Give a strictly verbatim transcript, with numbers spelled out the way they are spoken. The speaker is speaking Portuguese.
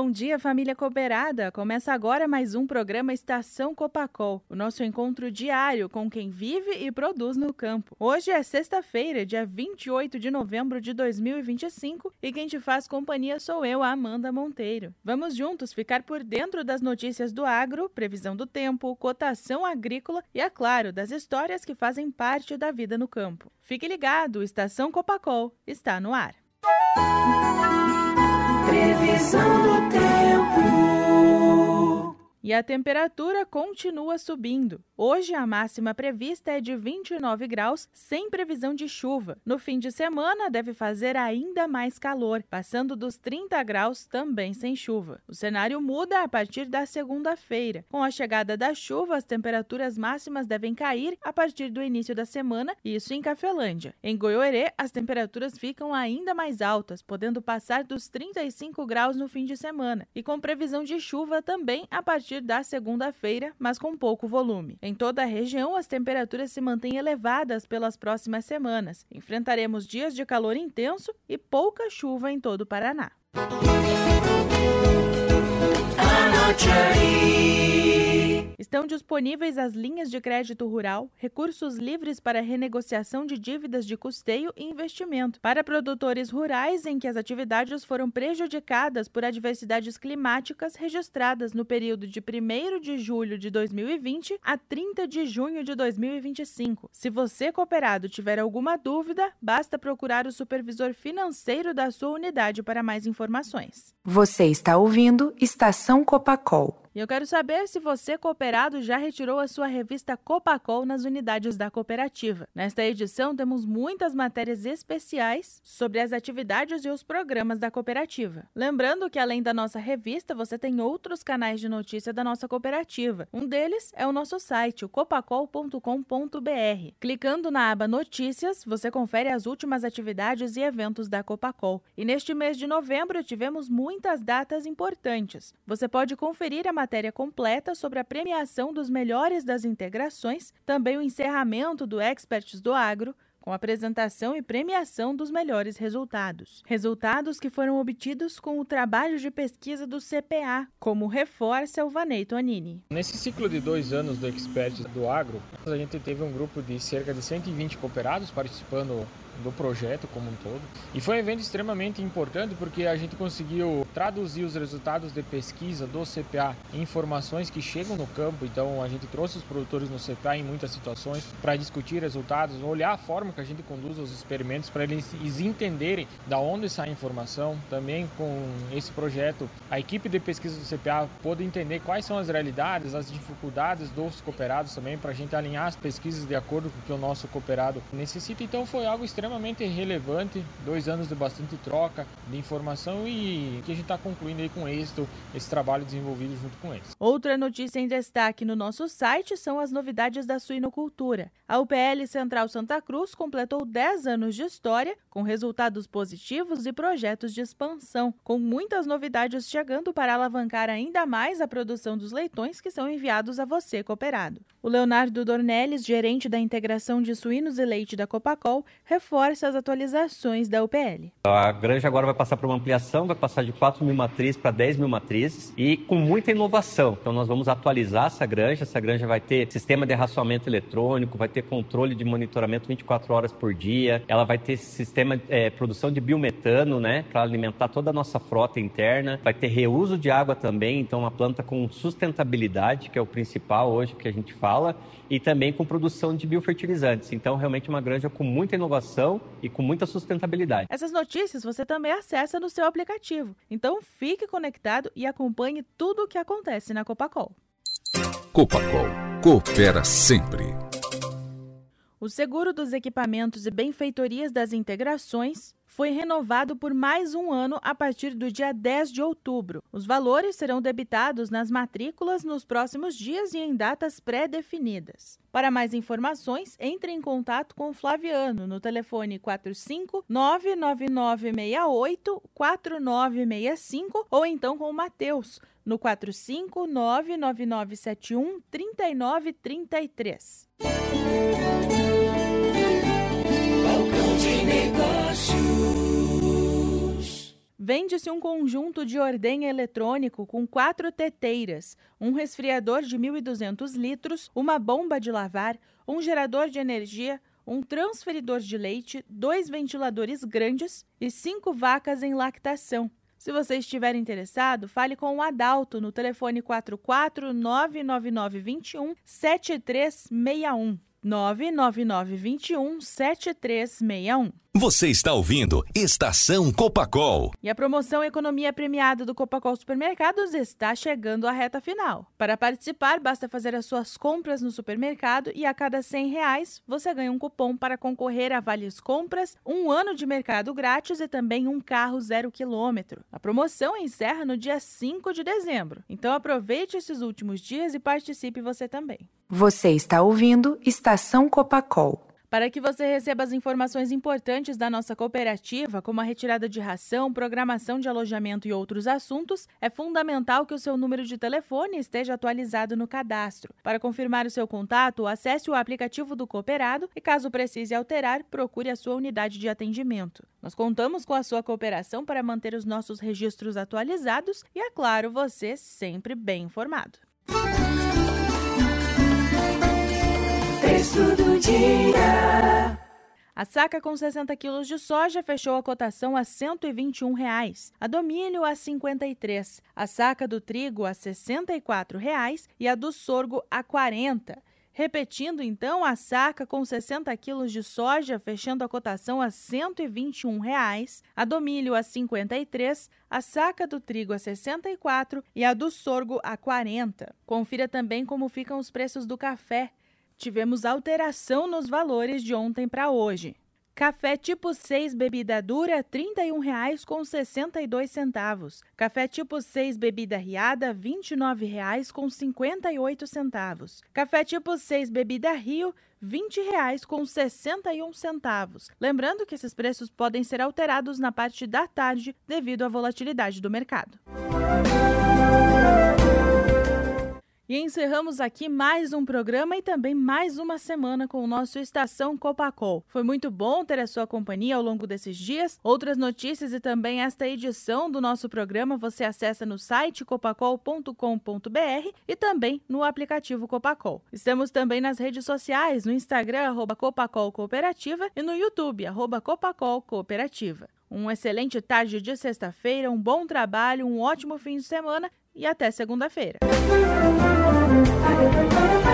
Bom dia, família cooperada! Começa agora mais um programa Estação Copacol, o nosso encontro diário com quem vive e produz no campo. Hoje é sexta-feira, dia vinte e oito de novembro de dois mil e vinte e cinco, e quem te faz companhia sou eu, a Amanda Monteiro. Vamos juntos ficar por dentro das notícias do agro, previsão do tempo, cotação agrícola e, é claro, das histórias que fazem parte da vida no campo. Fique ligado, Estação Copacol está no ar. Previsão do tempo. E a temperatura continua subindo. Hoje a máxima prevista é de vinte e nove graus, sem previsão de chuva. No fim de semana deve fazer ainda mais calor, passando dos trinta graus também sem chuva. O cenário muda a partir da segunda-feira. Com a chegada da chuva, as temperaturas máximas devem cair a partir do início da semana, isso em Cafelândia. Em Goiôerê, as temperaturas ficam ainda mais altas, podendo passar dos trinta e cinco graus no fim de semana, e com previsão de chuva também a partir da segunda-feira, mas com pouco volume. Em toda a região, as temperaturas se mantêm elevadas pelas próximas semanas. Enfrentaremos dias de calor intenso e pouca chuva em todo o Paraná. Anote aí. Estão disponíveis as linhas de crédito rural, recursos livres para renegociação de dívidas de custeio e investimento, para produtores rurais em que as atividades foram prejudicadas por adversidades climáticas registradas no período de primeiro de julho de dois mil e vinte a trinta de junho de dois mil e vinte e cinco. Se você, cooperado, tiver alguma dúvida, basta procurar o supervisor financeiro da sua unidade para mais informações. Você está ouvindo Estação Copacol. E eu quero saber se você, cooperado, já retirou a sua revista Copacol nas unidades da cooperativa. Nesta edição, temos muitas matérias especiais sobre as atividades e os programas da cooperativa. Lembrando que, além da nossa revista, você tem outros canais de notícia da nossa cooperativa. Um deles é o nosso site, o copacol ponto com ponto b r. Clicando na aba Notícias, você confere as últimas atividades e eventos da Copacol. E neste mês de novembro, tivemos muitas datas importantes. Você pode conferir a matéria completa sobre a premiação dos melhores das integrações, também o encerramento do Experts do Agro, com apresentação e premiação dos melhores resultados. Resultados que foram obtidos com o trabalho de pesquisa do C P A, como reforça o Vanei Tonini. Nesse ciclo de dois anos do Experts do Agro, a gente teve um grupo de cerca de cento e vinte cooperados participando do projeto como um todo. E foi um evento extremamente importante porque a gente conseguiu traduzir os resultados de pesquisa do C P A em informações que chegam no campo. Então a gente trouxe os produtores no C P A em muitas situações para discutir resultados, olhar a forma que a gente conduz os experimentos para eles entenderem da onde sai a informação. Também com esse projeto, a equipe de pesquisa do C P A pôde entender quais são as realidades, as dificuldades dos cooperados também, para a gente alinhar as pesquisas de acordo com o que o nosso cooperado necessita. Então foi algo extremamente extremamente relevante, dois anos de bastante troca de informação e que a gente está concluindo aí com êxito esse trabalho desenvolvido junto com eles. Outra notícia em destaque no nosso site são as novidades da suinocultura. A U P L Central Santa Cruz completou dez anos de história, com resultados positivos e projetos de expansão, com muitas novidades chegando para alavancar ainda mais a produção dos leitões que são enviados a você, cooperado. O Leonardo Dornelles, gerente da integração de suínos e leite da Copacol, reforça as atualizações da U P L. A granja agora vai passar por uma ampliação, vai passar de quatro mil matrizes para dez mil matrizes e com muita inovação. Então nós vamos atualizar essa granja, essa granja vai ter sistema de raçoamento eletrônico, vai ter controle de monitoramento vinte e quatro horas por dia, ela vai ter sistema de é, produção de biometano, né, para alimentar toda a nossa frota interna, vai ter reuso de água também, então uma planta com sustentabilidade, que é o principal hoje que a gente fala, e também com produção de biofertilizantes. Então realmente uma granja com muita inovação e com muita sustentabilidade. Essas notícias você também acessa no seu aplicativo. Então fique conectado e acompanhe tudo o que acontece na Copacol. Copacol, coopera sempre. O seguro dos equipamentos e benfeitorias das integrações foi renovado por mais um ano a partir do dia dez de outubro. Os valores serão debitados nas matrículas nos próximos dias e em datas pré-definidas. Para mais informações, entre em contato com o Flaviano no telefone quatro cinco nove nove nove seis oito quatro nove seis cinco ou então com o Matheus no quatro cinco nove nove nove sete um três nove três três. Balcão de Negócios. Vem Vende-se um conjunto de ordenha eletrônico com quatro teteiras, um resfriador de mil e duzentos litros, uma bomba de lavar, um gerador de energia, um transferidor de leite, dois ventiladores grandes e cinco vacas em lactação. Se você estiver interessado, fale com o Adalto no telefone quatro quatro nove nove nove dois um sete três seis um. nove nove nove dois um sete três seis um. Você está ouvindo Estação Copacol. E a promoção Economia Premiada do Copacol Supermercados está chegando à reta final. Para participar, basta fazer as suas compras no supermercado e a cada cem reais você ganha um cupom para concorrer a vales compras, um ano de mercado grátis e também um carro zero quilômetro. A promoção encerra no dia cinco de dezembro. Então aproveite esses últimos dias e participe você também. Você está ouvindo Estação Copacol. Para que você receba as informações importantes da nossa cooperativa, como a retirada de ração, programação de alojamento e outros assuntos, é fundamental que o seu número de telefone esteja atualizado no cadastro. Para confirmar o seu contato, acesse o aplicativo do cooperado e, caso precise alterar, procure a sua unidade de atendimento. Nós contamos com a sua cooperação para manter os nossos registros atualizados e, é claro, você sempre bem informado. Texto do dia. A saca com sessenta quilos de soja fechou a cotação a cento e vinte e um reais, a do milho a cinquenta e três, a saca do trigo a sessenta e quatro reais e a do sorgo a quarenta. Repetindo, então, a saca com sessenta quilos de soja fechando a cotação a cento e vinte e um reais, a do milho a cinquenta e três, a saca do trigo a sessenta e quatro e a do sorgo a quarenta. Confira também como ficam os preços do café. Tivemos alteração nos valores de ontem para hoje. Café tipo seis bebida dura, trinta e um reais com sessenta e dois centavos. Café tipo seis bebida riada, vinte e nove reais com cinquenta e oito centavos. Café tipo seis bebida Rio, vinte reais com sessenta e um centavos. Lembrando que esses preços podem ser alterados na parte da tarde devido à volatilidade do mercado. E encerramos aqui mais um programa e também mais uma semana com o nosso Estação Copacol. Foi muito bom ter a sua companhia ao longo desses dias. Outras notícias e também esta edição do nosso programa você acessa no site copacol ponto com ponto br e também no aplicativo Copacol. Estamos também nas redes sociais, no Instagram, arroba Copacol Cooperativa e no YouTube, arroba Copacol Cooperativa. Um excelente tarde de sexta-feira, um bom trabalho, um ótimo fim de semana e até segunda-feira.